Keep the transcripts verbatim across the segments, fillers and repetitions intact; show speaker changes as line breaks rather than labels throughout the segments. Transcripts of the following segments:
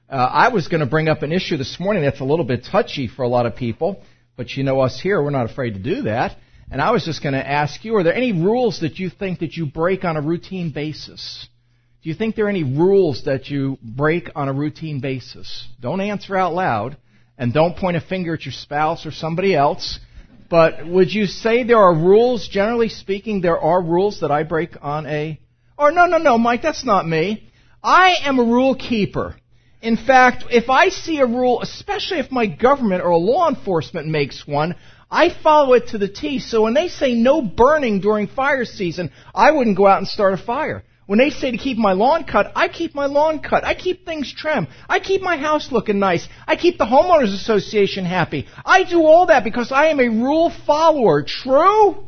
Uh, I was going to bring up an issue this morning that's a little bit touchy for a lot of people, but you know us here, we're not afraid to do that. And I was just going to ask you, are there any rules that you think that you break on a routine basis? Do you think there are any rules that you break on a routine basis? Don't answer out loud, and don't point a finger at your spouse or somebody else. But would you say there are rules, generally speaking, there are rules that I break on a... Or no, no, no, Mike, that's not me. I am a rule keeper. In fact, if I see a rule, especially if my government or law enforcement makes one, I follow it to the T. So when they say no burning during fire season, I wouldn't go out and start a fire. When they say to keep my lawn cut, I keep my lawn cut. I keep things trimmed. I keep my house looking nice. I keep the homeowners association happy. I do all that because I am a rule follower. True?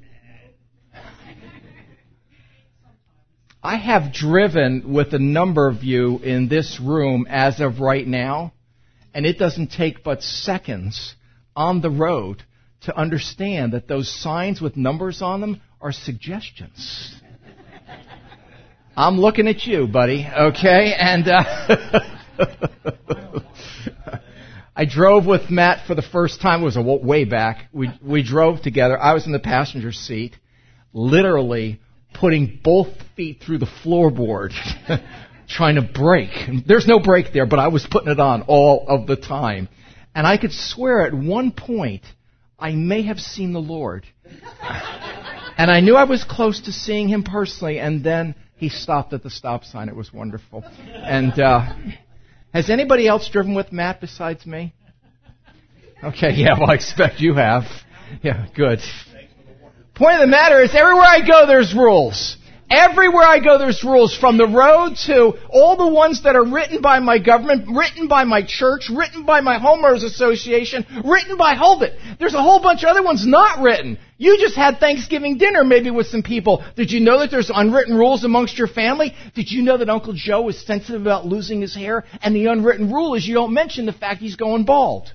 I have driven with a number of you in this room as of right now, and it doesn't take but seconds on the road to understand that those signs with numbers on them are suggestions. I'm looking at you, buddy, okay? And uh, I drove with Matt for the first time. It was a way back. We we drove together. I was in the passenger seat, literally putting both feet through the floorboard, trying to brake. There's no brake there, but I was putting it on all of the time. And I could swear at one point I may have seen the Lord. And I knew I was close to seeing Him personally, and then He stopped at the stop sign. It was wonderful. And uh, has anybody else driven with Matt besides me? Okay, yeah, well, I expect you have. Yeah, good. Point of the matter is, everywhere I go, there's rules. Everywhere I go, there's rules, from the road to all the ones that are written by my government, written by my church, written by my homeowners association, written by Hold It. There's a whole bunch of other ones not written. You just had Thanksgiving dinner maybe with some people. Did you know that there's unwritten rules amongst your family? Did you know that Uncle Joe is sensitive about losing his hair? And the unwritten rule is you don't mention the fact he's going bald.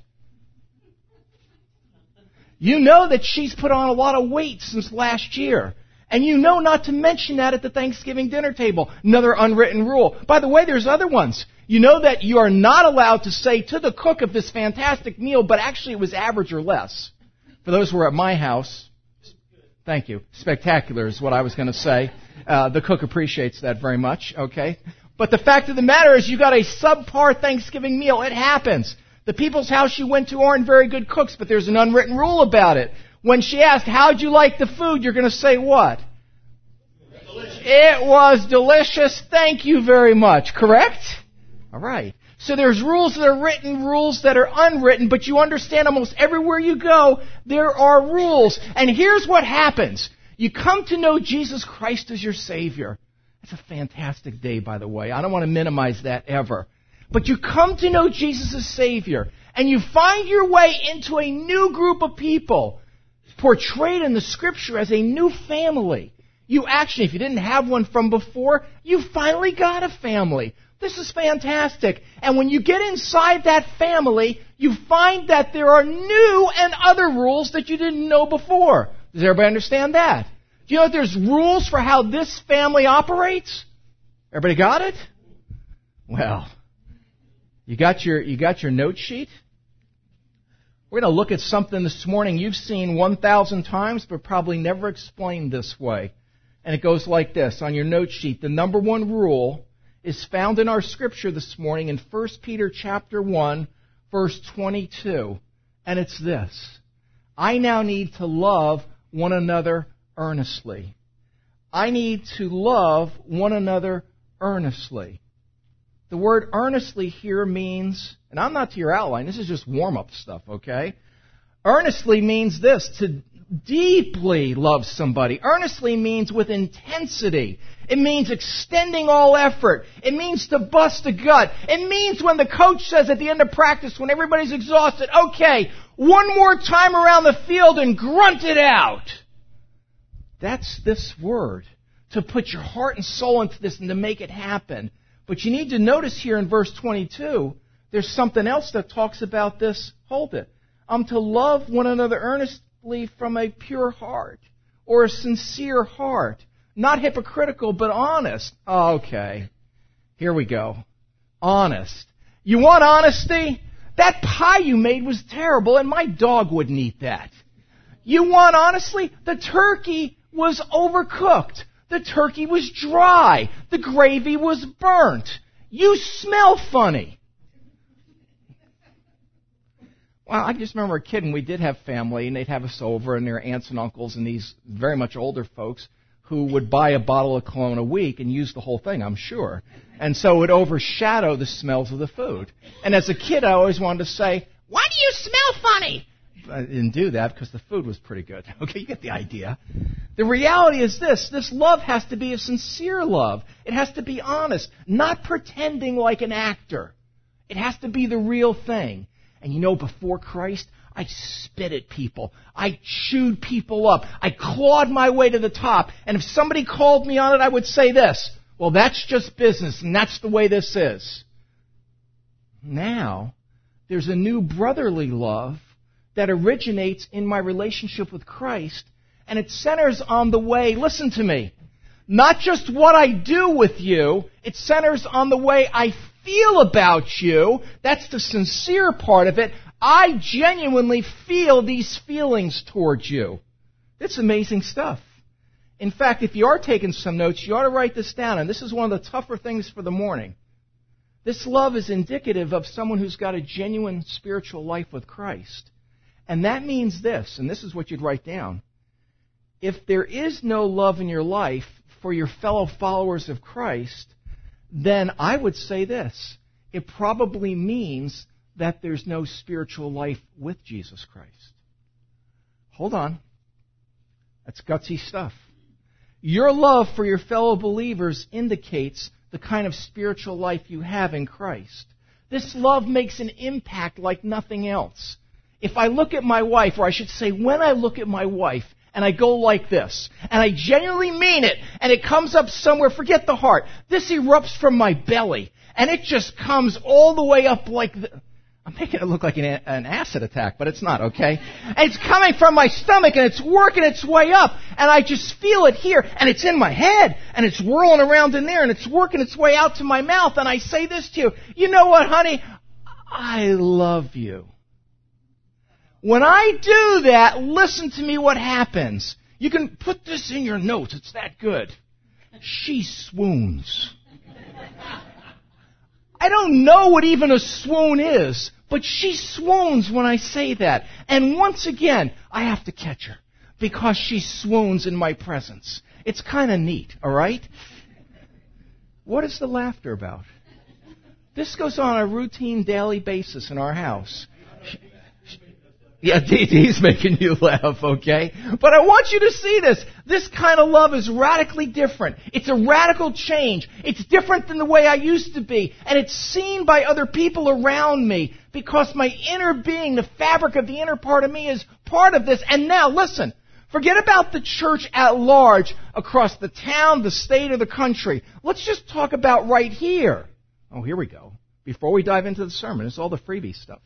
You know that she's put on a lot of weight since last year. And you know not to mention that at the Thanksgiving dinner table. Another unwritten rule. By the way, there's other ones. You know that you are not allowed to say to the cook of this fantastic meal, but actually it was average or less. For those who were at my house, thank you. Spectacular is what I was going to say. Uh, the cook appreciates that very much, okay? But the fact of the matter is you got a subpar Thanksgiving meal. It happens. The people's house you went to aren't very good cooks, but there's an unwritten rule about it. When she asked, how'd you like the food? You're going to say what? Delicious. It was delicious. Thank you very much. Correct? All right. So there's rules that are written, rules that are unwritten, but you understand almost everywhere you go, there are rules. And here's what happens. You come to know Jesus Christ as your Savior. That's a fantastic day, by the way. I don't want to minimize that ever. But you come to know Jesus as Savior, and you find your way into a new group of people, portrayed in the Scripture as a new family. You actually, if you didn't have one from before, you finally got a family. This is fantastic. And when you get inside that family, you find that there are new and other rules that you didn't know before. Does everybody understand that? Do you know that there's rules for how this family operates? Everybody got it? Well, you got your you got your note sheet? We're going to look at something this morning you've seen one thousand times, but probably never explained this way. And it goes like this. On your note sheet, the number one rule is found in our Scripture this morning in First Peter chapter one, verse twenty-two. And it's this. I now need to love one another earnestly. I need to love one another earnestly. The word earnestly here means, and I'm not to your outline, this is just warm-up stuff, okay? Earnestly means this, to deeply love somebody. Earnestly means with intensity. It means extending all effort. It means to bust a gut. It means when the coach says at the end of practice, when everybody's exhausted, okay, one more time around the field and grunt it out. That's this word, to put your heart and soul into this and to make it happen. But you need to notice here in verse twenty-two, there's something else that talks about this. Hold it. I'm to love one another earnestly from a pure heart or a sincere heart. Not hypocritical, but honest. Okay. Here we go. Honest. You want honesty? That pie you made was terrible, and my dog wouldn't eat that. You want honestly? The turkey was overcooked. The turkey was dry. The gravy was burnt. You smell funny. Well, I just remember a kid, and we did have family, and they'd have us over, and their aunts and uncles and these very much older folks who would buy a bottle of cologne a week and use the whole thing, I'm sure. And so it would overshadow the smells of the food. And as a kid, I always wanted to say, "Why do you smell funny?" I didn't do that because the food was pretty good. Okay, you get the idea. The reality is this. This love has to be a sincere love. It has to be honest, not pretending like an actor. It has to be the real thing. And you know, before Christ, I spit at people. I chewed people up. I clawed my way to the top. And if somebody called me on it, I would say this: well, that's just business, and that's the way this is. Now, there's a new brotherly love that originates in my relationship with Christ, and it centers on the way, listen to me, not just what I do with you, it centers on the way I feel about you. That's the sincere part of it. I genuinely feel these feelings towards you. It's amazing stuff. In fact, if you are taking some notes, you ought to write this down, and this is one of the tougher things for the morning. This love is indicative of someone who's got a genuine spiritual life with Christ. And that means this, and this is what you'd write down. If there is no love in your life for your fellow followers of Christ, then I would say this: it probably means that there's no spiritual life with Jesus Christ. Hold on. That's gutsy stuff. Your love for your fellow believers indicates the kind of spiritual life you have in Christ. This love makes an impact like nothing else. If I look at my wife, or I should say when I look at my wife, and I go like this, and I genuinely mean it, and it comes up somewhere, forget the heart. This erupts from my belly, and it just comes all the way up like this. I'm making it look like an, an acid attack, but it's not, okay? And it's coming from my stomach, and it's working its way up, and I just feel it here, and it's in my head, and it's whirling around in there, and it's working its way out to my mouth, and I say this to you: you know what, honey? I love you. When I do that, listen to me what happens. You can put this in your notes. It's that good. She swoons. I don't know what even a swoon is, but she swoons when I say that. And once again, I have to catch her because she swoons in my presence. It's kind of neat, all right? What is the laughter about? This goes on a routine daily basis in our house. Yeah, D D's making you laugh, okay? But I want you to see this. This kind of love is radically different. It's a radical change. It's different than the way I used to be. And it's seen by other people around me because my inner being, the fabric of the inner part of me, is part of this. And now, listen, forget about the church at large across the town, the state, or the country. Let's just talk about right here. Oh, here we go. Before we dive into the sermon, it's all the freebie stuff.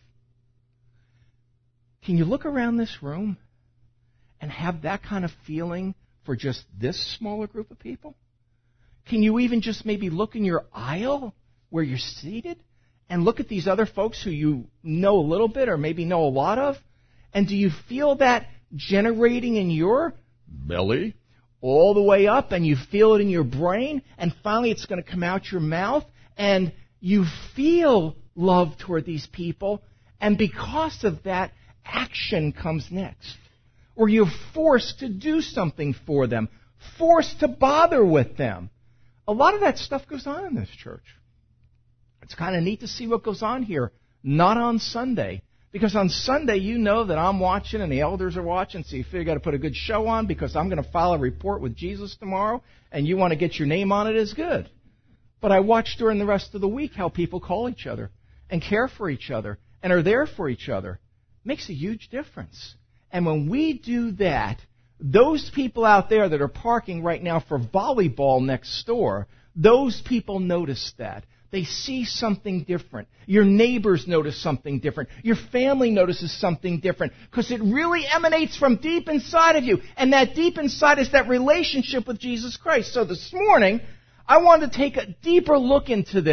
Can you look around this room and have that kind of feeling for just this smaller group of people? Can you even just maybe look in your aisle where you're seated and look at these other folks who you know a little bit or maybe know a lot of? And do you feel that generating in your belly all the way up, and you feel it in your brain, and finally it's going to come out your mouth, and you feel love toward these people, and because of that, action comes next. Or you're forced to do something for them, forced to bother with them. A lot of that stuff goes on in this church. It's kind of neat to see what goes on here, not on Sunday. Because on Sunday, you know that I'm watching and the elders are watching, so you figure you've got to put a good show on because I'm going to file a report with Jesus tomorrow, and you want to get your name on it as good. But I watch during the rest of the week how people call each other and care for each other and are there for each other. Makes a huge difference. And when we do that, those people out there that are parking right now for volleyball next door, those people notice that. They see something different. Your neighbors notice something different. Your family notices something different because it really emanates from deep inside of you. And that deep inside is that relationship with Jesus Christ. So this morning, I wanted to take a deeper look into this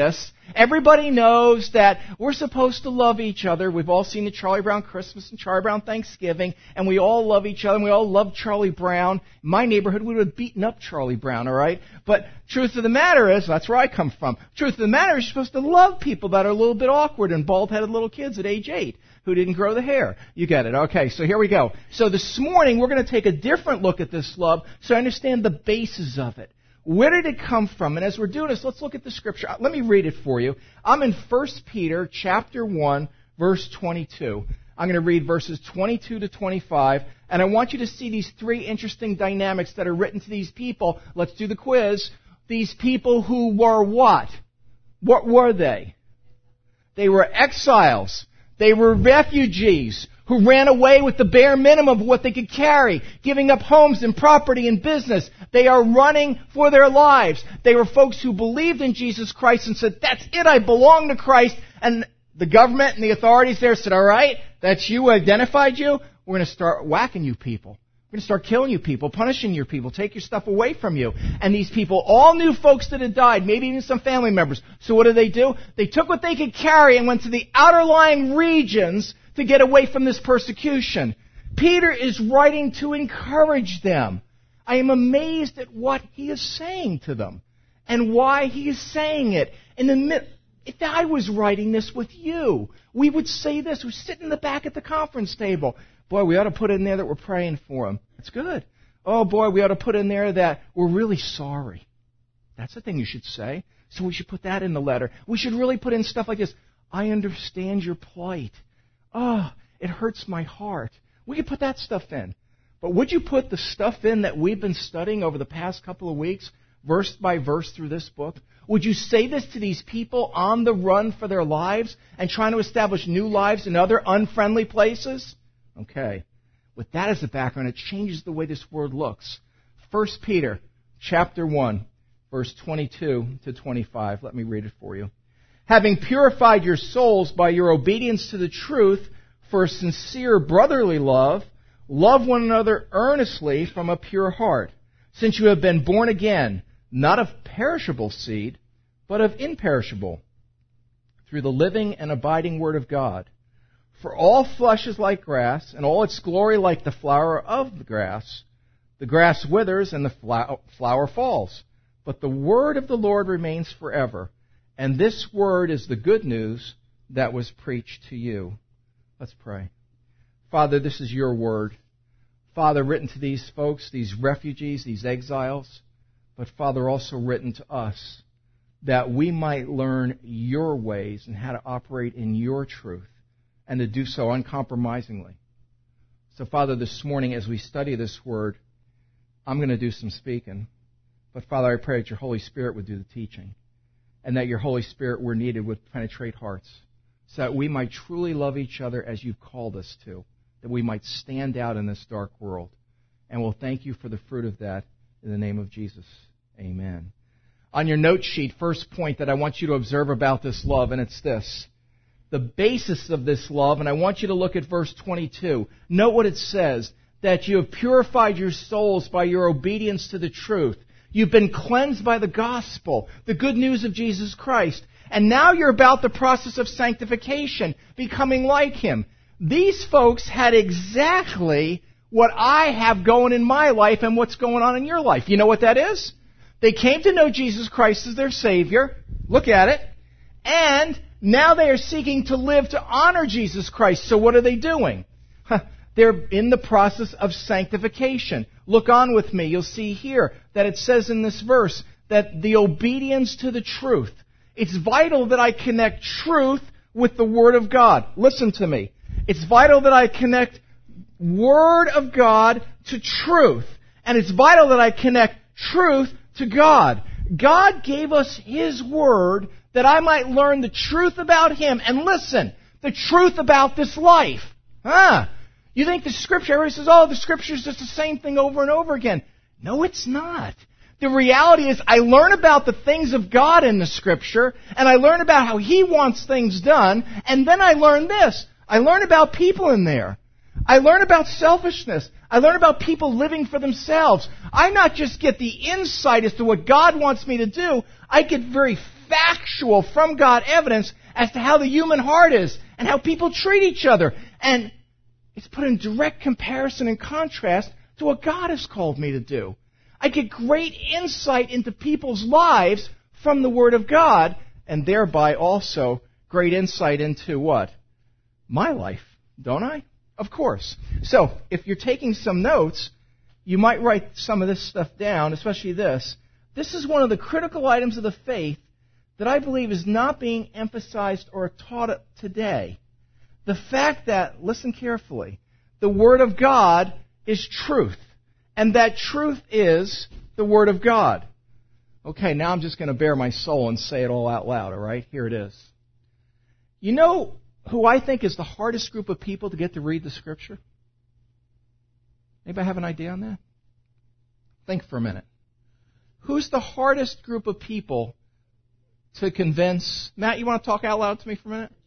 Everybody knows that we're supposed to love each other. We've all seen the Charlie Brown Christmas and Charlie Brown Thanksgiving, and we all love each other, and we all love Charlie Brown. In my neighborhood, we would have beaten up Charlie Brown, all right? But truth of the matter is, that's where I come from. Truth of the matter is, you're supposed to love people that are a little bit awkward and bald-headed little kids at age eight who didn't grow the hair. You get it. Okay, so here we go. So this morning, we're going to take a different look at this love so I understand the basis of it. Where did it come from? And as we're doing this, let's look at the scripture. Let me read it for you. I'm in First Peter chapter one, verse twenty-two. I'm going to read verses twenty-two to twenty-five, and I want you to see these three interesting dynamics that are written to these people. Let's do the quiz. These people who were what? What were they? They were exiles. They were refugees who ran away with the bare minimum of what they could carry, giving up homes and property and business. They are running for their lives. They were folks who believed in Jesus Christ and said, that's it, I belong to Christ. And the government and the authorities there said, all right, that's you, identified you. We're going to start whacking you people. We're going to start killing you people, punishing your people, take your stuff away from you. And these people all knew folks that had died, maybe even some family members. So what did they do? They took what they could carry and went to the outer lying regions to get away from this persecution. Peter is writing to encourage them. I am amazed at what he is saying to them and why he is saying it. In the mid- if I was writing this with you, we would say this. We sit in the back at the conference table. Boy, we ought to put in there that we're praying for them. That's good. Oh, boy, we ought to put in there that we're really sorry. That's the thing you should say. So we should put that in the letter. We should really put in stuff like this. I understand your plight. Oh, it hurts my heart. We could put that stuff in. But would you put the stuff in that we've been studying over the past couple of weeks, verse by verse through this book? Would you say this to these people on the run for their lives and trying to establish new lives in other unfriendly places? Okay. With that as the background, it changes the way this word looks. First Peter chapter one, verse twenty-two to twenty-five. Let me read it for you. Having purified your souls by your obedience to the truth for sincere brotherly love, love one another earnestly from a pure heart, since you have been born again, not of perishable seed, but of imperishable, through the living and abiding Word of God. For all flesh is like grass, and all its glory like the flower of the grass. The grass withers, and the flower falls, but the word of the Lord remains forever. And this word is the good news that was preached to you. Let's pray. Father, this is your word. Father, written to these folks, these refugees, these exiles, but Father, also written to us, that we might learn your ways and how to operate in your truth, and to do so uncompromisingly. So, Father, this morning as we study this word, I'm going to do some speaking. But, Father, I pray that your Holy Spirit would do the teaching, and that your Holy Spirit, where needed, would penetrate hearts, so that we might truly love each other as you've called us to, that we might stand out in this dark world. And we'll thank you for the fruit of that in the name of Jesus. Amen. On your note sheet, first point that I want you to observe about this love, and it's this. The basis of this love, and I want you to look at verse twenty-two. Note what it says, that you have purified your souls by your obedience to the truth. You've been cleansed by the gospel, the good news of Jesus Christ. And now you're about the process of sanctification, becoming like Him. These folks had exactly what I have going in my life and what's going on in your life. You know what that is? They came to know Jesus Christ as their Savior. Look at it. And now they are seeking to live to honor Jesus Christ. So what are they doing? They're in the process of sanctification. Look on with me. You'll see here that it says in this verse that the obedience to the truth. It's vital that I connect truth with the Word of God. Listen to me. It's vital that I connect Word of God to truth. And it's vital that I connect truth to God. God gave us His Word that I might learn the truth about Him. And listen, the truth about this life. Ah, you think the Scripture, everybody says, oh, the Scripture is just the same thing over and over again. No, it's not. The reality is I learn about the things of God in the Scripture, and I learn about how He wants things done, and then I learn this. I learn about people in there. I learn about selfishness. I learn about people living for themselves. I not just get the insight as to what God wants me to do, I get very factual, from God evidence as to how the human heart is and how people treat each other. And it's put in direct comparison and contrast to what God has called me to do. I get great insight into people's lives from the Word of God, and thereby also great insight into what? My life, don't I? Of course. So, if you're taking some notes, you might write some of this stuff down, especially this. This is one of the critical items of the faith that I believe is not being emphasized or taught today. The fact that, listen carefully, the Word of God is truth, and that truth is the Word of God. Okay, now I'm just going to bare my soul and say it all out loud, all right? Here it is. You know who I think is the hardest group of people to get to read the Scripture? Anybody have an idea on that? Think for a minute. Who's the hardest group of people to convince? Matt, you want to talk out loud to me for a minute?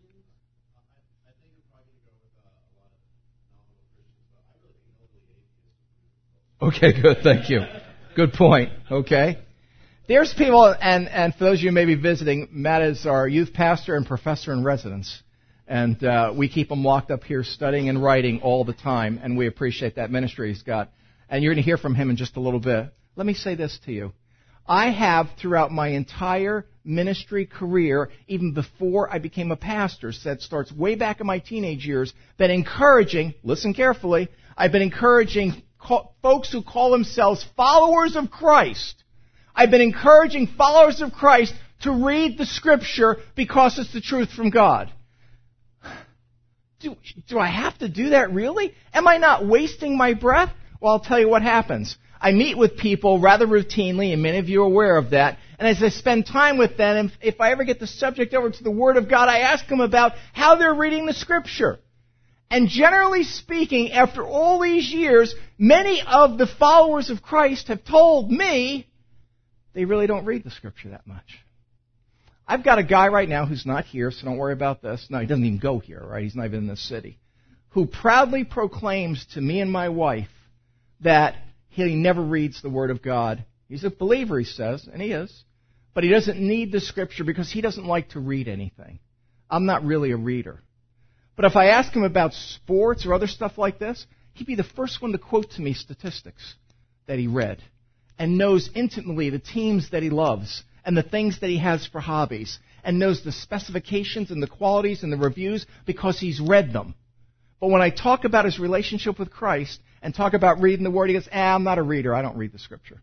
Okay, good. Thank you. Good point. Okay. There's people, and, and for those of you who may be visiting, Matt is our youth pastor and professor in residence. And uh, we keep him locked up here studying and writing all the time, and we appreciate that ministry he's got. And you're going to hear from him in just a little bit. Let me say this to you. I have, throughout my entire ministry career, even before I became a pastor, so that starts way back in my teenage years, been encouraging, listen carefully, I've been encouraging call, folks who call themselves followers of Christ. I've been encouraging followers of Christ to read the Scripture because it's the truth from God. Do, do I have to do that really? Am I not wasting my breath? Well, I'll tell you what happens. I meet with people rather routinely, and many of you are aware of that. And as I spend time with them, if, if I ever get the subject over to the Word of God, I ask them about how they're reading the Scripture. And generally speaking, after all these years, many of the followers of Christ have told me they really don't read the Scripture that much. I've got a guy right now who's not here, so don't worry about this. No, he doesn't even go here, right? He's not even in this city. Who proudly proclaims to me and my wife that he never reads the Word of God. He's a believer, he says, and he is. But he doesn't need the Scripture because he doesn't like to read anything. I'm not really a reader. But if I ask him about sports or other stuff like this, he'd be the first one to quote to me statistics that he read and knows intimately the teams that he loves and the things that he has for hobbies and knows the specifications and the qualities and the reviews because he's read them. But when I talk about his relationship with Christ and talk about reading the Word, he goes, ah, I'm not a reader. I don't read the Scripture.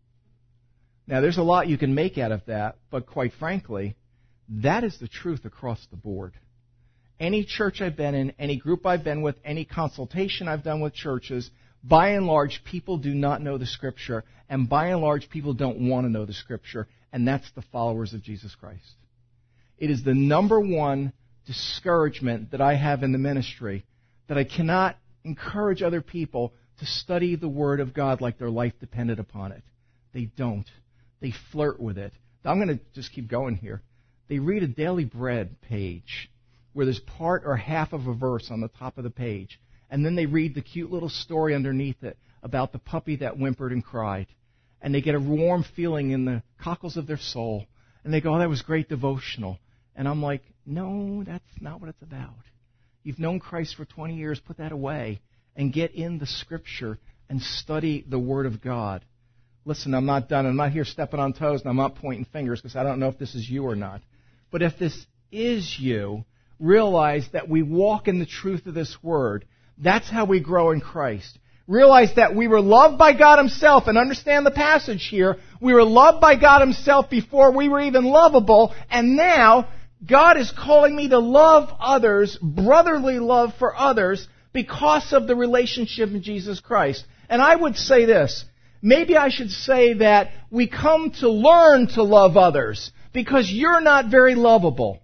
Now, there's a lot you can make out of that, but quite frankly, that is the truth across the board. Any church I've been in, any group I've been with, any consultation I've done with churches, by and large, people do not know the Scripture, and by and large, people don't want to know the Scripture, and that's the followers of Jesus Christ. It is the number one discouragement that I have in the ministry, that I cannot encourage other people to study the Word of God like their life depended upon it. They don't. They flirt with it. I'm going to just keep going here. They read a Daily Bread page where there's part or half of a verse on the top of the page, and then they read the cute little story underneath it about the puppy that whimpered and cried, and they get a warm feeling in the cockles of their soul, and they go, oh, that was great devotional. And I'm like, no, that's not what it's about. You've known Christ for twenty years, put that away, and get in the Scripture and study the Word of God. Listen, I'm not done. I'm not here stepping on toes, and I'm not pointing fingers because I don't know if this is you or not. But if this is you, realize that we walk in the truth of this Word. That's how we grow in Christ. Realize that we were loved by God Himself, and understand the passage here. We were loved by God Himself before we were even lovable, and now God is calling me to love others, brotherly love for others, because of the relationship in Jesus Christ. And I would say this, maybe I should say that we come to learn to love others, because you're not very lovable.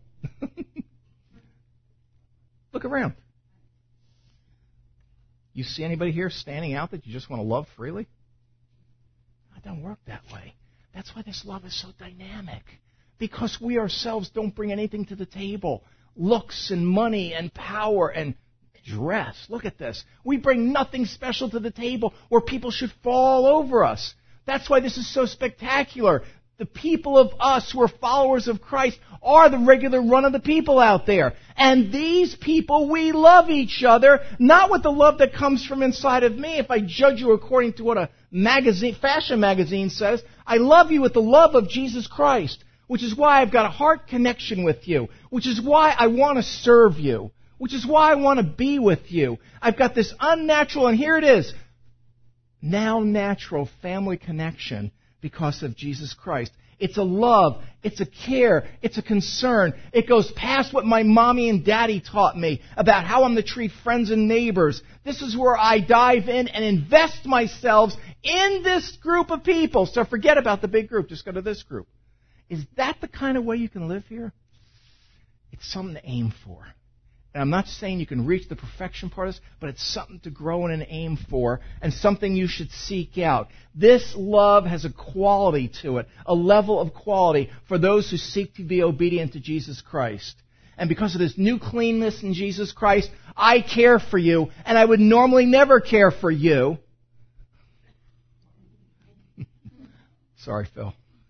Look around. You see anybody here standing out that you just want to love freely? It doesn't work that way. That's why this love is so dynamic. Because we ourselves don't bring anything to the table. Looks and money and power and dress. Look at this. We bring nothing special to the table where people should fall over us. That's why this is so spectacular. The people of us who are followers of Christ are the regular run of the people out there. And these people, we love each other, not with the love that comes from inside of me. If I judge you according to what a magazine, fashion magazine says, I love you with the love of Jesus Christ, which is why I've got a heart connection with you, which is why I want to serve you, which is why I want to be with you. I've got this unnatural, and here it is, now natural family connection because of Jesus Christ. It's a love, it's a care, it's a concern. It goes past what my mommy and daddy taught me about how I'm to treat friends and neighbors. This is where I dive in and invest myself in this group of people. So forget about the big group, just go to this group. Is that the kind of way you can live here? It's something to aim for. And I'm not saying you can reach the perfection part of this, but it's something to grow in and aim for, and something you should seek out. This love has a quality to it, a level of quality for those who seek to be obedient to Jesus Christ. And because of this new cleanness in Jesus Christ, I care for you, and I would normally never care for you. Sorry, Phil.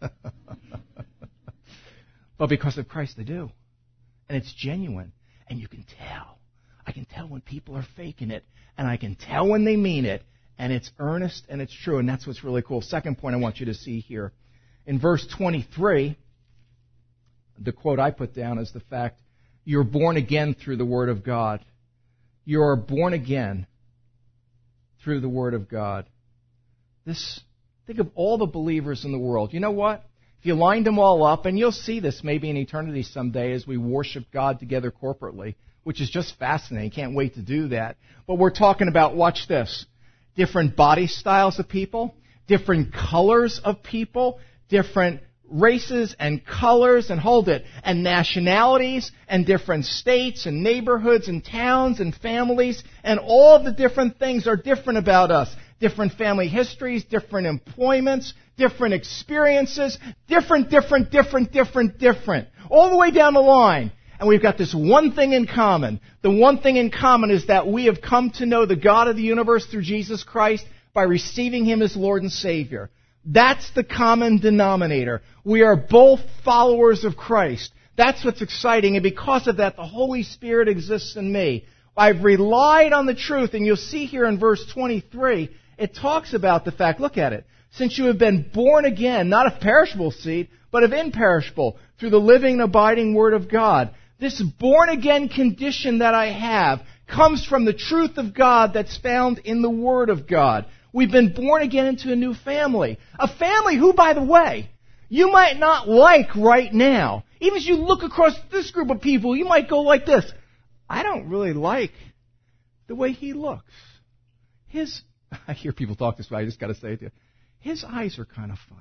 But because of Christ, I do. And it's genuine. And you can tell. I can tell when people are faking it. And I can tell when they mean it. And it's earnest and it's true. And that's what's really cool. Second point I want you to see here. In verse twenty-three, the quote I put down is the fact, you're born again through the Word of God. You are born again through the Word of God. This, think of all the believers in the world. You know what? If you lined them all up, and you'll see this maybe in eternity someday as we worship God together corporately, which is just fascinating. Can't wait to do that. But we're talking about, watch this, different body styles of people, different colors of people, different races and colors, and hold it, and nationalities, and different states and neighborhoods and towns and families, and all the different things are different about us. Different family histories, different employments, different experiences, different, different, different, different, different. All the way down the line. And we've got this one thing in common. The one thing in common is that we have come to know the God of the universe through Jesus Christ by receiving Him as Lord and Savior. That's the common denominator. We are both followers of Christ. That's what's exciting. And because of that, the Holy Spirit exists in me. I've relied on the truth. And you'll see here in verse twenty-three, it talks about the fact, look at it, since you have been born again, not of perishable seed, but of imperishable, through the living and abiding Word of God. This born-again condition that I have comes from the truth of God that's found in the Word of God. We've been born again into a new family. A family who, by the way, you might not like right now. Even as you look across this group of people, you might go like this. I don't really like the way he looks. His, I hear people talk this way, I just got to say it to you. His eyes are kind of funny.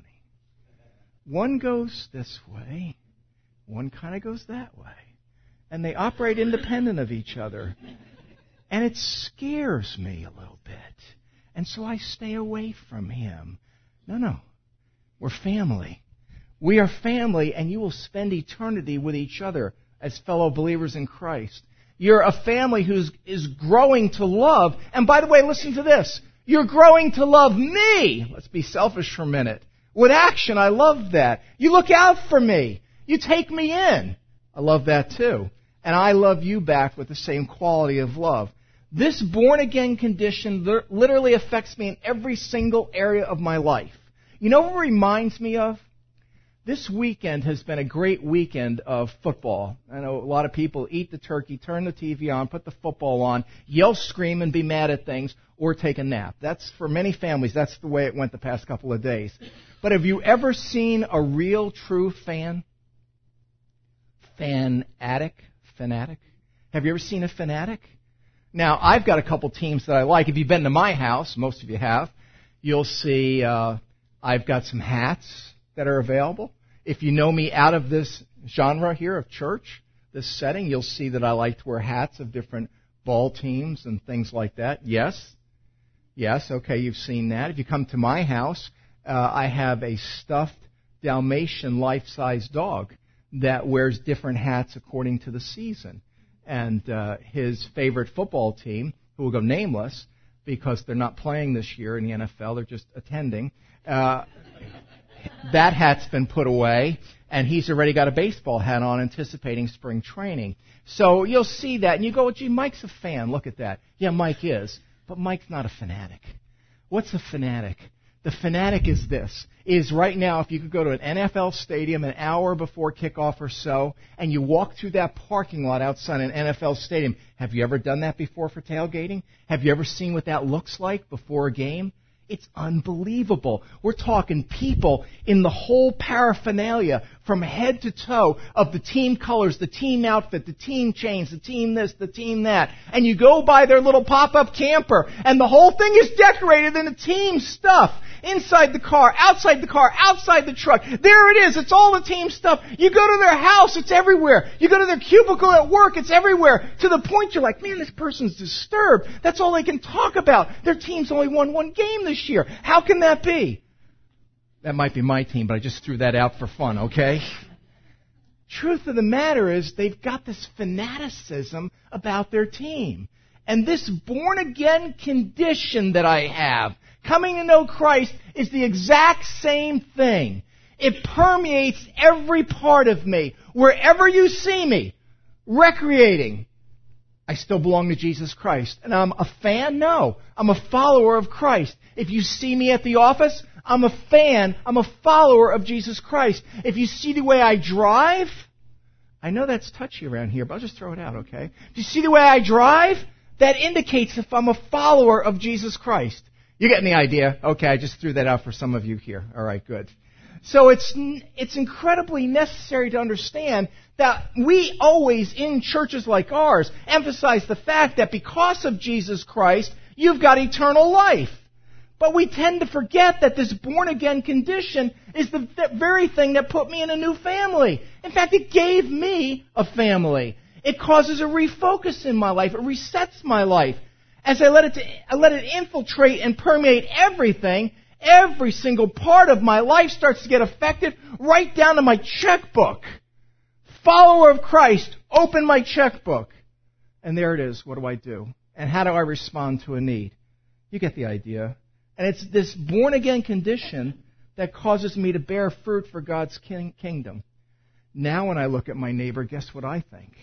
One goes this way, one kind of goes that way. And they operate independent of each other. And it scares me a little bit. And so I stay away from him. No, no. We're family. We are family, and you will spend eternity with each other as fellow believers in Christ. You're a family who is growing to love. And by the way, listen to this. You're growing to love me. Let's be selfish for a minute. With action, I love that. You look out for me. You take me in. I love that too. And I love you back with the same quality of love. This born-again condition literally affects me in every single area of my life. You know what it reminds me of? This weekend has been a great weekend of football. I know a lot of people eat the turkey, turn the T V on, put the football on, yell, scream, and be mad at things, or take a nap. That's, for many families, that's the way it went the past couple of days. But have you ever seen a real, true fan? Fanatic? Fanatic? Have you ever seen a fanatic? Now, I've got a couple teams that I like. If you've been to my house, most of you have, you'll see uh, I've got some hats that are available. If you know me out of this genre here of church, this setting, you'll see that I like to wear hats of different ball teams and things like that. Yes. Yes, okay, you've seen that. If you come to my house, uh, I have a stuffed Dalmatian life-size dog that wears different hats according to the season. And uh, his favorite football team, who will go nameless because they're not playing this year in the N F L, they're just attending, uh, That hat's been put away, and he's already got a baseball hat on anticipating spring training. So you'll see that, and you go, gee, Mike's a fan. Look at that. Yeah, Mike is. But Mike's not a fanatic. What's a fanatic? The fanatic is this, is right now if you could go to an N F L stadium an hour before kickoff or so, and you walk through that parking lot outside an N F L stadium, have you ever done that before for tailgating? Have you ever seen what that looks like before a game? It's unbelievable. We're talking people in the whole paraphernalia from head to toe of the team colors, the team outfit, the team chains, the team this, the team that. And you go by their little pop-up camper, and the whole thing is decorated in the team stuff. Inside the car, outside the car, outside the truck. There it is. It's all the team stuff. You go to their house, it's everywhere. You go to their cubicle at work, it's everywhere. To the point you're like, man, this person's disturbed. That's all they can talk about. Their team's only won one game this year. How can that be? That might be my team, but I just threw that out for fun, okay? Truth of the matter is they've got this fanaticism about their team. And this born-again condition that I have, coming to know Christ, is the exact same thing. It permeates every part of me. Wherever you see me, recreating, I still belong to Jesus Christ. And I'm a fan? No. I'm a follower of Christ. If you see me at the office, I'm a fan. I'm a follower of Jesus Christ. If you see the way I drive, I know that's touchy around here, but I'll just throw it out, okay? If you see the way I drive, that indicates if I'm a follower of Jesus Christ. You getting the idea? Okay, I just threw that out for some of you here. All right, good. So it's it's incredibly necessary to understand that we always, in churches like ours, emphasize the fact that because of Jesus Christ, you've got eternal life. But we tend to forget that this born-again condition is the very thing that put me in a new family. In fact, it gave me a family. It causes a refocus in my life. It resets my life. As I let it, to, I let it infiltrate and permeate everything, every single part of my life starts to get affected, right down to my checkbook. Follower of Christ, open my checkbook. And there it is. What do I do? And how do I respond to a need? You get the idea. And it's this born-again condition that causes me to bear fruit for God's king- kingdom. Now when I look at my neighbor, guess what I think?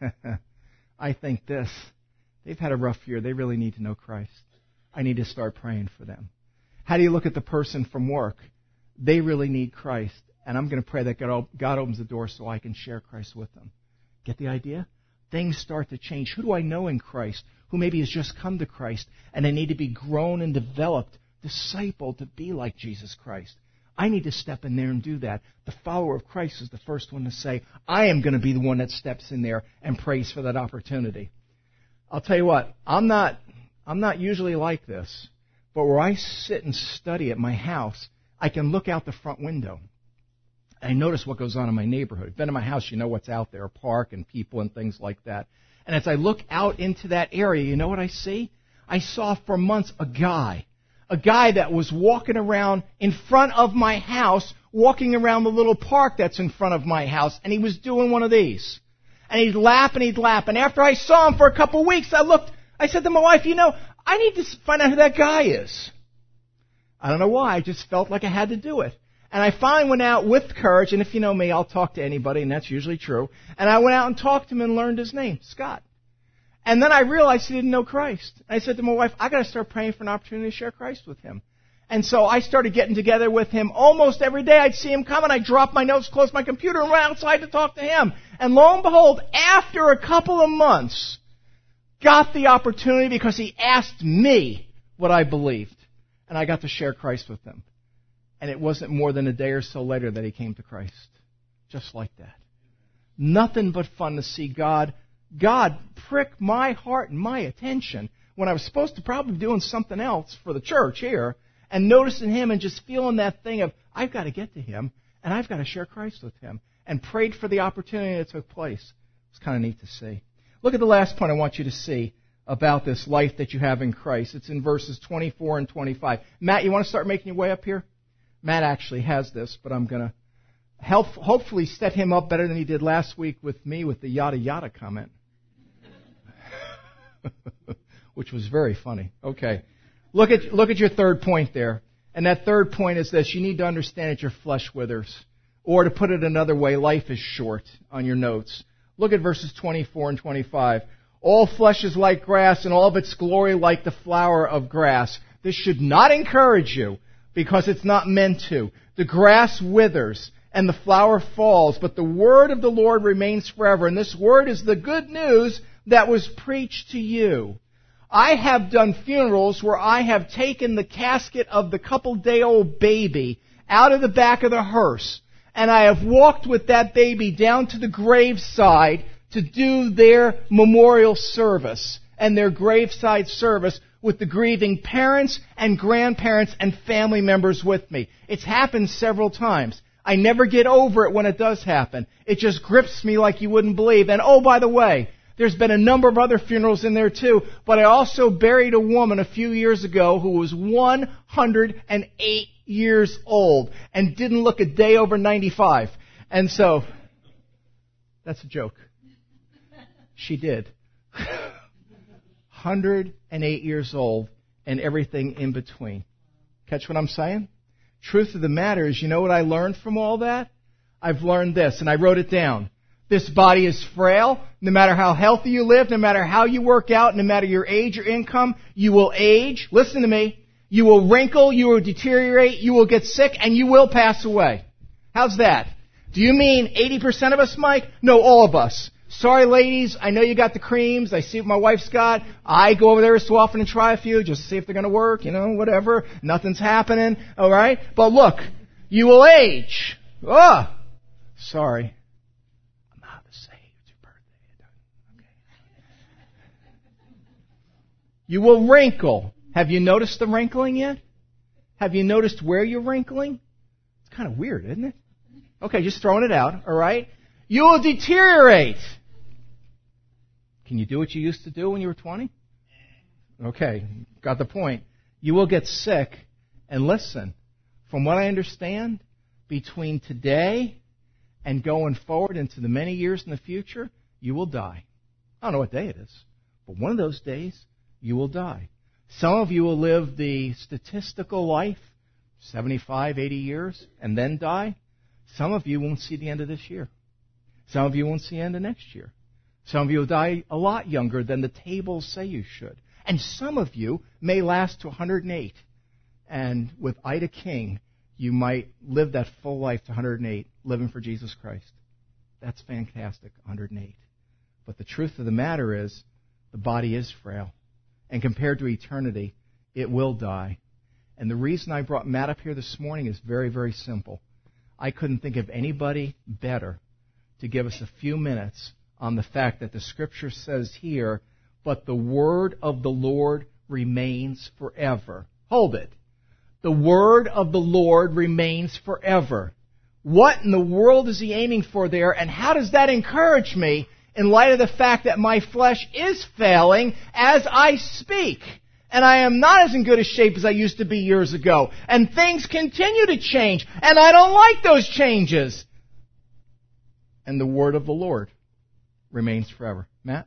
I think this. They've had a rough year. They really need to know Christ. I need to start praying for them. How do you look at the person from work? They really need Christ. And I'm going to pray that God opens the door so I can share Christ with them. Get the idea? Things start to change. Who do I know in Christ who maybe has just come to Christ and they need to be grown and developed, discipled to be like Jesus Christ? I need to step in there and do that. The follower of Christ is the first one to say, I am going to be the one that steps in there and prays for that opportunity. I'll tell you what, I'm not, I'm not usually like this, but where I sit and study at my house, I can look out the front window. I notice what goes on in my neighborhood. Been in my house, you know what's out there, a park and people and things like that. And as I look out into that area, you know what I see? I saw for months a guy, a guy that was walking around in front of my house, walking around the little park that's in front of my house, and he was doing one of these. And he'd lap and he'd lap. And after I saw him for a couple of weeks, I looked, I said to my wife, you know, I need to find out who that guy is. I don't know why, I just felt like I had to do it. And I finally went out with courage, and if you know me, I'll talk to anybody, and that's usually true. And I went out and talked to him and learned his name, Scott. And then I realized he didn't know Christ. I said to my wife, I got to start praying for an opportunity to share Christ with him. And so I started getting together with him almost every day. I'd see him come, and I'd drop my notes, close my computer, and run outside to talk to him. And lo and behold, after a couple of months, got the opportunity because he asked me what I believed. And I got to share Christ with him. And it wasn't more than a day or so later that he came to Christ. Just like that. Nothing but fun to see God, God prick my heart and my attention when I was supposed to probably be doing something else for the church here, and noticing him and just feeling that thing of, I've got to get to him, and I've got to share Christ with him, and prayed for the opportunity that took place. It's kind of neat to see. Look at the last point I want you to see about this life that you have in Christ. It's in verses twenty-four and twenty-five. Matt, you want to start making your way up here? Matt actually has this, but I'm going to help hopefully set him up better than he did last week with me with the yada yada comment. Which was very funny. Okay. Look at look at your third point there. And that third point is this. You need to understand that your flesh withers. Or to put it another way, life is short on your notes. Look at verses twenty-four and twenty-five. All flesh is like grass, and all of its glory like the flower of grass. This should not encourage you, because it's not meant to. The grass withers, and the flower falls, but the word of the Lord remains forever. And this word is the good news that was preached to you. I have done funerals where I have taken the casket of the couple-day-old baby out of the back of the hearse, and I have walked with that baby down to the graveside to do their memorial service and their graveside service with the grieving parents and grandparents and family members with me. It's happened several times. I never get over it when it does happen. It just grips me like you wouldn't believe. And oh, by the way, there's been a number of other funerals in there too, but I also buried a woman a few years ago who was one hundred eight years old and didn't look a day over ninety-five. And so, that's a joke. She did. one hundred eight years old and everything in between. Catch what I'm saying? Truth of the matter is, you know what I learned from all that? I've learned this, and I wrote it down. This body is frail. No matter how healthy you live, no matter how you work out, no matter your age or income, you will age. Listen to me. You will wrinkle, you will deteriorate, you will get sick, and you will pass away. How's that? Do you mean eighty percent of us, Mike? No, all of us. Sorry, ladies, I know you got the creams. I see what my wife's got. I go over there so often and try a few just to see if they're going to work, you know, whatever. Nothing's happening, all right? But look, you will age. Oh, sorry. I'm not to say it's your birthday. Okay. You will wrinkle. Have you noticed the wrinkling yet? Have you noticed where you're wrinkling? It's kind of weird, isn't it? Okay, just throwing it out, all right? You will deteriorate. Can you do what you used to do when you were twenty? Okay, got the point. You will get sick. And listen, from what I understand, between today and going forward into the many years in the future, you will die. I don't know what day it is, but one of those days, you will die. Some of you will live the statistical life, seventy-five, eighty years, and then die. Some of you won't see the end of this year. Some of you won't see the end of next year. Some of you will die a lot younger than the tables say you should. And some of you may last to one hundred eight. And with Ida King, you might live that full life to one hundred eight, living for Jesus Christ. That's fantastic, one hundred eight. But the truth of the matter is, the body is frail. And compared to eternity, it will die. And the reason I brought Matt up here this morning is very, very simple. I couldn't think of anybody better to give us a few minutes on the fact that the Scripture says here, but the word of the Lord remains forever. Hold it. The word of the Lord remains forever. What in the world is he aiming for there, and how does that encourage me in light of the fact that my flesh is failing as I speak? And I am not as in good a shape as I used to be years ago. And things continue to change, and I don't like those changes. And the word of the Lord remains forever. Matt?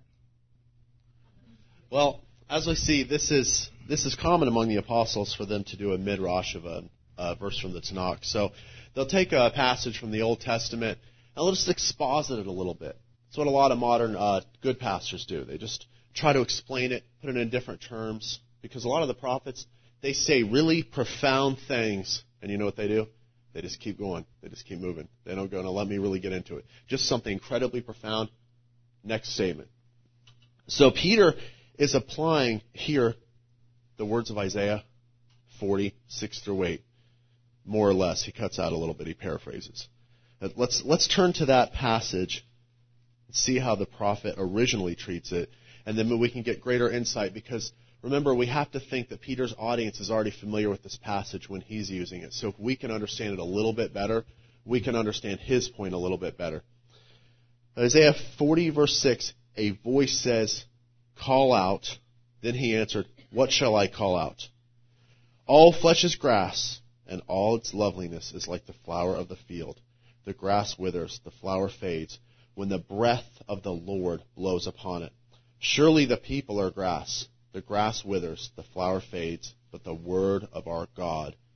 Well, as we see, this is this is common among the apostles for them to do a midrash of a, a verse from the Tanakh. So they'll take a passage from the Old Testament and they'll just exposit it a little bit. That's what a lot of modern uh, good pastors do. They just try to explain it, put it in different terms, because a lot of the prophets, they say really profound things, and you know what they do? They just keep going. They just keep moving. They don't go, no, let me really get into it. Just something incredibly profound. Next statement. So Peter is applying here the words of Isaiah forty, six through eight. More or less. He cuts out a little bit. He paraphrases. Let's, let's turn to that passage and see how the prophet originally treats it. And then we can get greater insight, because remember, we have to think that Peter's audience is already familiar with this passage when he's using it. So if we can understand it a little bit better, we can understand his point a little bit better. Isaiah forty, verse six, a voice says, call out. Then he answered, what shall I call out? All flesh is grass, and all its loveliness is like the flower of the field. The grass withers, the flower fades, when the breath of the Lord blows upon it. Surely the people are grass. The grass withers, the flower fades, but the word of our God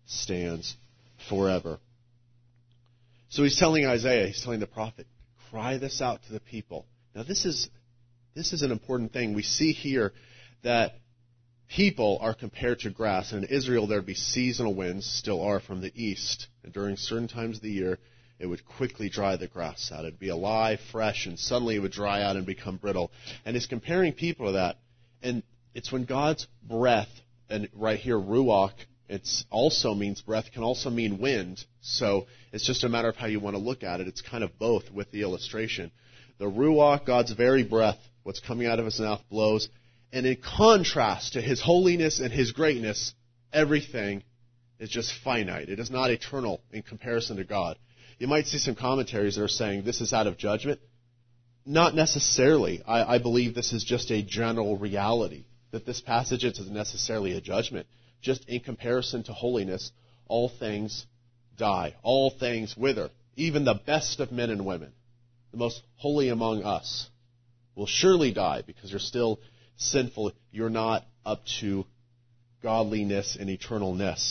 stands forever. So he's telling Isaiah, he's telling the prophet, cry this out to the people. Now this is this is an important thing. We see here that people are compared to grass. And in Israel there would be seasonal winds, still are, from the east. And during certain times of the year, it would quickly dry the grass out. It would be alive, fresh, and suddenly it would dry out and become brittle. And he's comparing people to that. And it's when God's breath, and right here, ruach, it also means breath, can also mean wind. So it's just a matter of how you want to look at it. It's kind of both with the illustration. The ruach, God's very breath, what's coming out of his mouth, blows. And in contrast to his holiness and his greatness, everything is just finite. It is not eternal in comparison to God. You might see some commentaries that are saying this is out of judgment. Not necessarily. I, I believe this is just a general reality, that this passage isn't necessarily a judgment. Just in comparison to holiness, all things die. All things wither. Even the best of men and women, the most holy among us, will surely die because you're still sinful. You're not up to godliness and eternalness.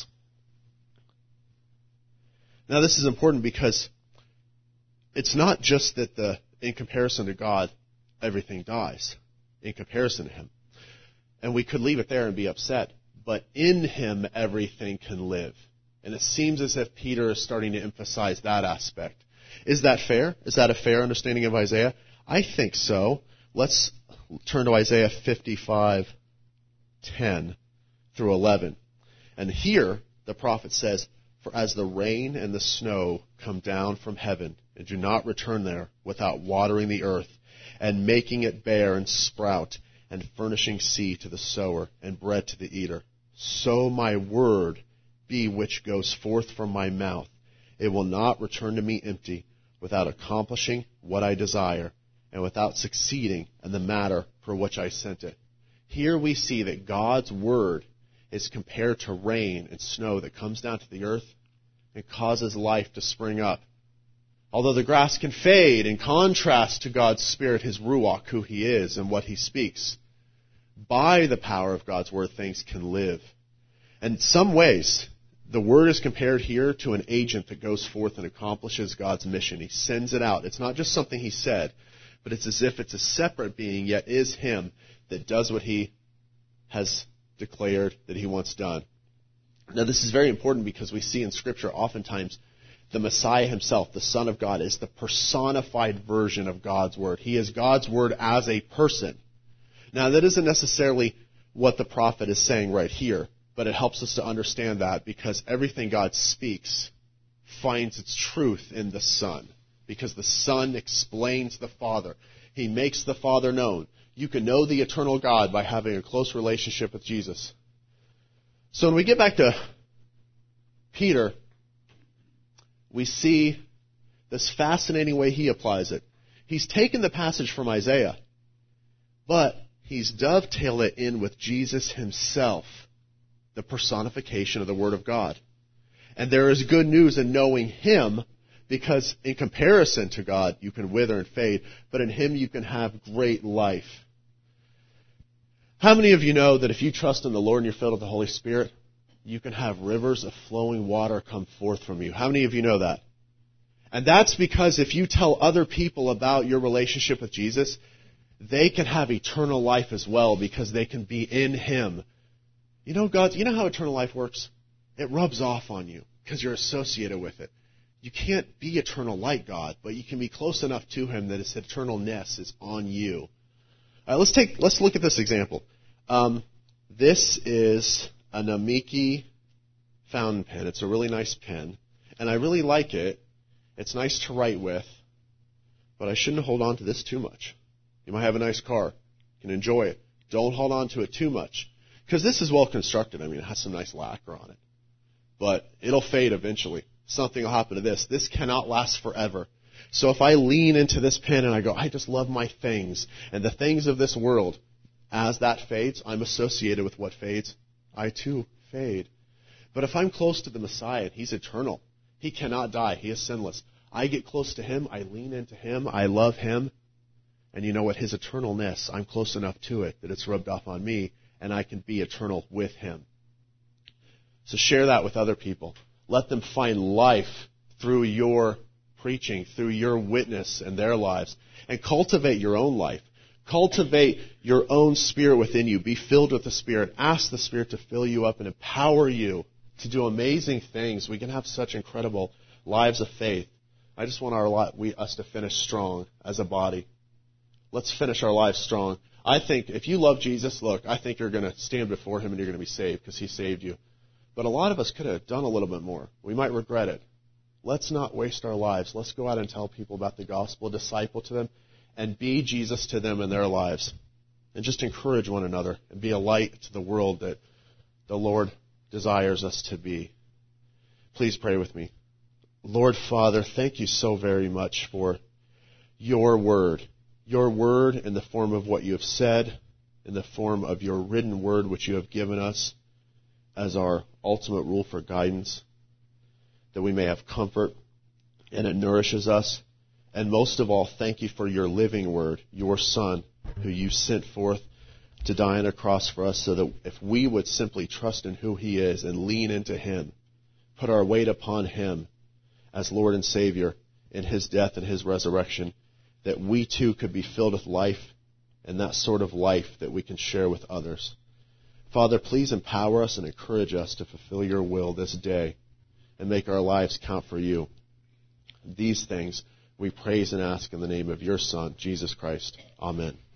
Now this is important because it's not just that the, in comparison to God, everything dies in comparison to him. And we could leave it there and be upset. But in him, everything can live. And it seems as if Peter is starting to emphasize that aspect. Is that fair? Is that a fair understanding of Isaiah? I think so. Let's turn to Isaiah fifty-five, ten through eleven. And here, the prophet says, for as the rain and the snow come down from heaven and do not return there without watering the earth and making it bear and sprout and furnishing seed to the sower and bread to the eater, so my word be which goes forth from my mouth. It will not return to me empty, without accomplishing what I desire and without succeeding in the matter for which I sent it. Here we see that God's word is compared to rain and snow that comes down to the earth and causes life to spring up. Although the grass can fade in contrast to God's Spirit, his ruach, who he is and what he speaks, by the power of God's word, things can live. And in some ways, the word is compared here to an agent that goes forth and accomplishes God's mission. He sends it out. It's not just something he said, but it's as if it's a separate being, yet is him that does what he has declared that he wants done. Now this is very important because we see in Scripture oftentimes the Messiah himself, the Son of God, is the personified version of God's word. He is God's word as a person. Now that isn't necessarily what the prophet is saying right here, but it helps us to understand that because everything God speaks finds its truth in the Son, because the Son explains the Father. He makes the Father known. You can know the eternal God by having a close relationship with Jesus. So when we get back to Peter, we see this fascinating way he applies it. He's taken the passage from Isaiah, but he's dovetailed it in with Jesus himself, the personification of the Word of God. And there is good news in knowing him, because in comparison to God, you can wither and fade, but in him you can have great life. How many of you know that if you trust in the Lord and you're filled with the Holy Spirit, you can have rivers of flowing water come forth from you? How many of you know that? And that's because if you tell other people about your relationship with Jesus, they can have eternal life as well because they can be in him. You know, God, you know how eternal life works? It rubs off on you because you're associated with it. You can't be eternal like God, but you can be close enough to him that his eternalness is on you. All right, let's take, let's look at this example. Um, this is a Namiki fountain pen. It's a really nice pen, and I really like it. It's nice to write with, but I shouldn't hold on to this too much. You might have a nice car. You can enjoy it. Don't hold on to it too much, because this is well constructed. I mean, it has some nice lacquer on it, but it'll fade eventually. Something will happen to this. This cannot last forever. So if I lean into this pen and I go, I just love my things and the things of this world, as that fades, I'm associated with what fades. I too fade. But if I'm close to the Messiah, and he's eternal, he cannot die, he is sinless. I get close to him, I lean into him, I love him, and you know what? His eternalness, I'm close enough to it that it's rubbed off on me, and I can be eternal with him. So share that with other people. Let them find life through your preaching, through your witness in their lives. And cultivate your own life. Cultivate your own spirit within you. Be filled with the Spirit. Ask the Spirit to fill you up and empower you to do amazing things. We can have such incredible lives of faith. I just want our we, us to finish strong as a body. Let's finish our lives strong. I think if you love Jesus, look, I think you're going to stand before Him and you're going to be saved because He saved you. But a lot of us could have done a little bit more. We might regret it. Let's not waste our lives. Let's go out and tell people about the gospel, disciple to them, and be Jesus to them in their lives. And just encourage one another and be a light to the world that the Lord desires us to be. Please pray with me. Lord Father, thank you so very much for your word. Your word in the form of what you have said, in the form of your written word which you have given us as our ultimate rule for guidance, that we may have comfort and it nourishes us. And most of all, thank you for your living word, your Son, who you sent forth to die on a cross for us so that if we would simply trust in who He is and lean into Him, put our weight upon Him as Lord and Savior in His death and His resurrection, that we too could be filled with life and that sort of life that we can share with others. Father, please empower us and encourage us to fulfill your will this day and make our lives count for you. These things we praise and ask in the name of your Son, Jesus Christ. Amen.